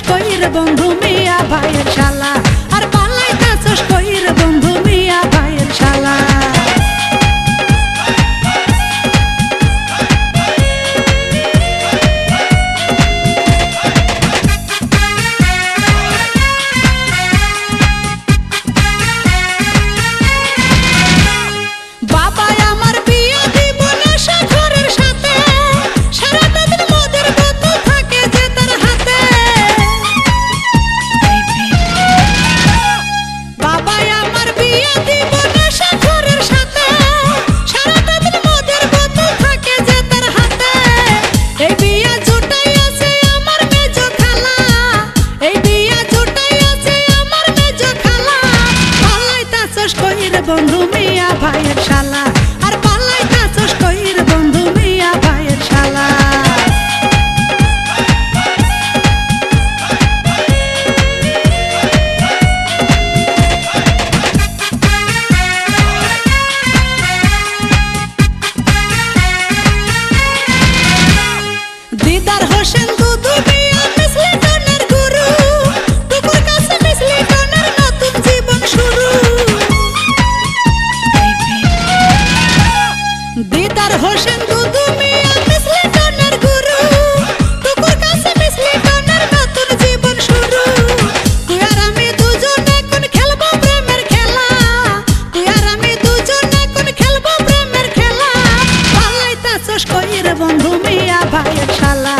কইর বন্ধু মিয়া ভাইয়ের শালা, আর পালাইতাছস কইর বন্ধু মিয়া ভাইয়ের শালা। বন্ধু মিয়া ভাইয়ের শালা, আর পালাইতাছস কইর বন্ধু মিয়া ভাইয়ের শালা। দিদার হোসেন দুদু মিয়া মিসলি টনের গুরু, টুকুর কাছে মিসলি টনের নতুন জীবন শুরু। দিদার হোসেন দুদু মিয়া মিসলি টনের গুরু, টুকুর কাছে মিসলি টনের নতুন জীবন শুরু। তুই আর আমি দুজন এখন খেলবো প্রেমের খেলা, তুই আর আমি দুজন এখন খেলবো প্রেমের খেলা। পালাইতাছস কইর বন্ধু মিয়া ভাইয়ের শালা,